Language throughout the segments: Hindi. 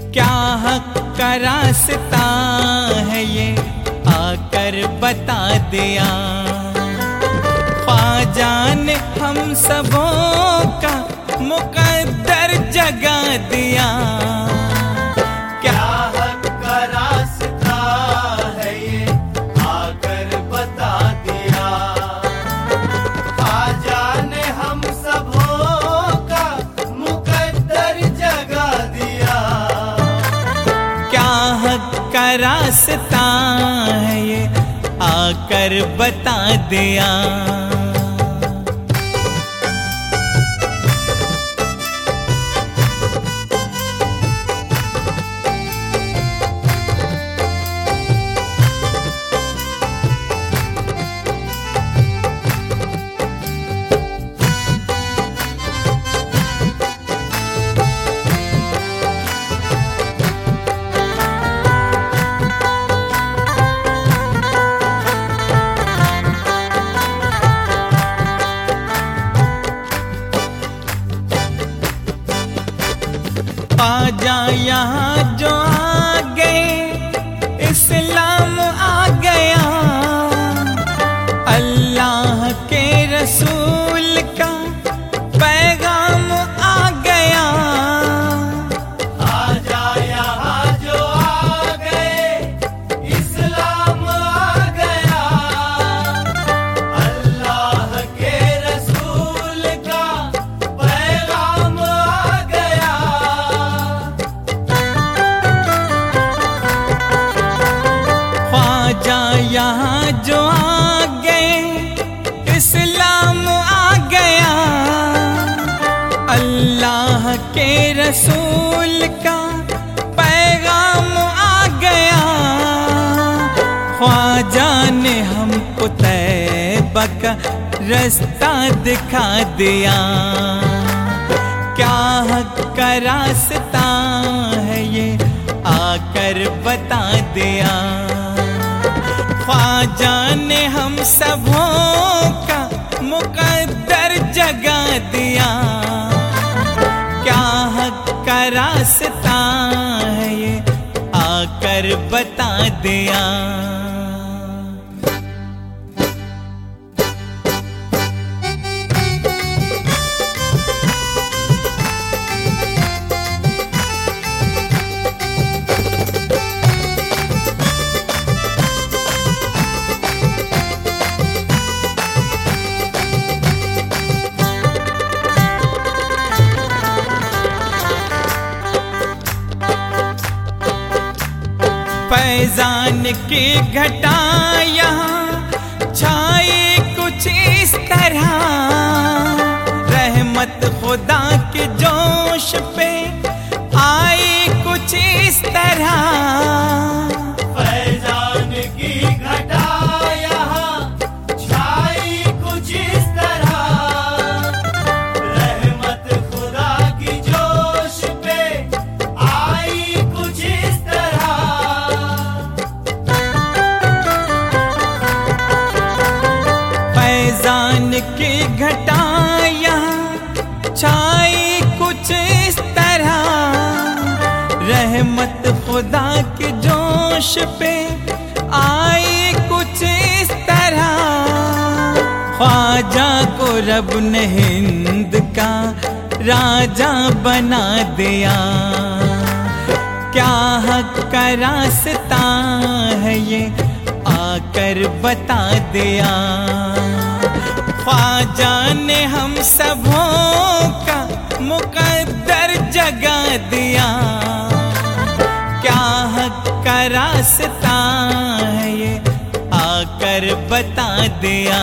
क्या हक का रास्ता है ये आकर बता दिया। ख्वाजा ने हम सबों का मुकद्दर जगा दिया। क्या हक का रास्ता है ये आकर बता दिया। ख्वाजा ने हम सबों का मुकद्दर जगा दिया। क्या हक का रास्ता है ये आकर बता दिया। ख्वाजा यहाँ जो आ गए इस्लाम आ गया। अल्लाह के रसूल का पैगाम आ गया। ख्वाजा यहाँ जो आ गए इस्लाम आ गया। अल्लाह के रसूल का पैगाम आ गया। ख्वाजा यहाँ जो आ गए इस्लाम आ गया। अल्लाह के रसूल का पैगाम आ गया। ख्वाजा ने हमको तैबा का रास्ता दिखा दिया। क्या हक का रास्ता है ये आकर बता दिया। ख्वाजा ने हम सबों का मुकद्दर जगा दिया। क्या हक का रास्ता है ये आकर बता दिया। फैजान की घटा यहाँ छाई कुछ इस तरह। रहमत खुदा के जोश पे आई कुछ इस तरह। फैजान की घटा यहाँ छाई कुछ इस तरह। रहमत खुदा की जोश पे आई कुछ इस तरह। फैजान की घटा यहाँ छाई कुछ इस तरह। रहमत खुदा के जोश पे आई कुछ इस तरह। ख्वाजा को रब ने हिंद का राजा बना दिया। क्या हक का रास्ता है ये आकर बता दिया। ख्वाजा ने हम सबों का मुकद्दर जगा दिया। क्या हक का रास्ता है ये आकर बता दिया।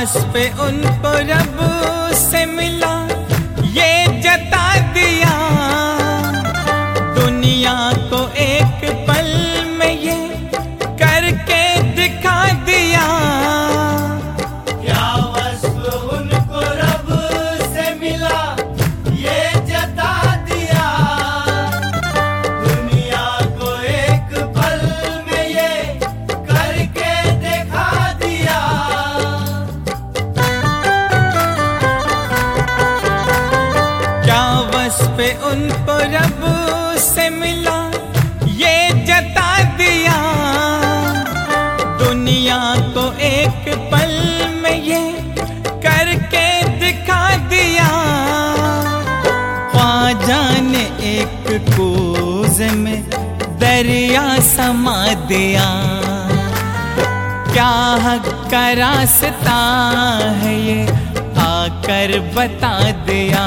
पे उनको रब से मिला ये जता दिया, दुनिया को एक पल में ये करके दिखा दिया। क्या वस्फ उनको रब से मिला ये जता दिया, दुनिया को एक पल में ये करके दिखा दिया। क्या वस्फ उनको रब से मिला ये जता दिया, दुनिया को एक पल में ये करके दिखा दिया। ख्वाजा ने एक कोज़ में दरिया समा दिया, क्या हक का रास्ता है ये आकर बता दिया।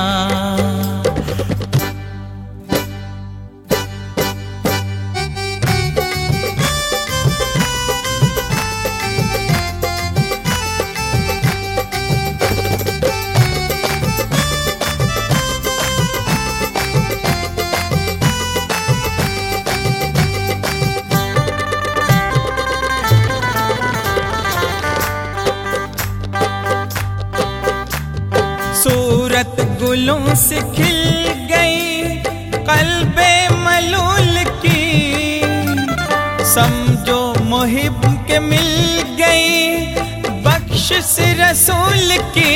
सूरत गुलों से खिल गई कल्बे मलूल की, समझो मुहिब के मिल गई बख्शिश रसूल की।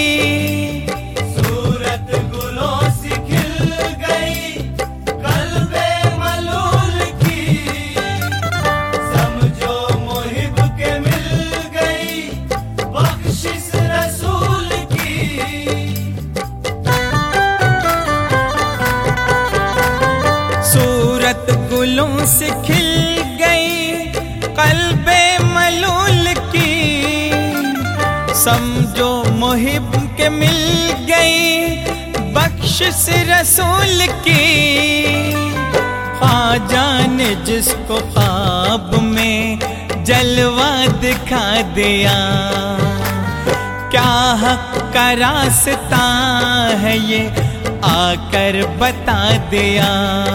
सूरत गुलों से खिल गई कल्बे मलूल की, समझो मुहिब के मिल गई बख्शिश रसूल की। सूरत गुलों से खिल गई कल्बे मलूल की, समझो मुहिब के मिल गई बख्शिश रसूल की। ख्वाजा ने जिसको ख्वाब में जलवा दिखा दिया, क्या हक का रास्ता है ये आकर बता दिया।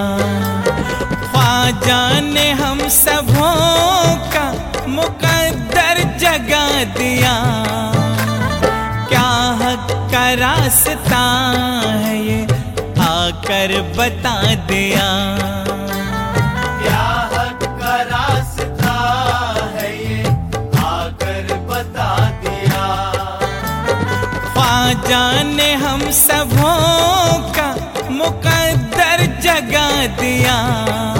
ख्वाजा ने हम सबों का मुकद्दर जगा दिया, क्या हक का रास्ता है ये आकर बता दिया। क्या हक का रास्ता है ये आकर बता दिया। ख्वाजा ने हम सबों का मुकद्दर जगा दिया।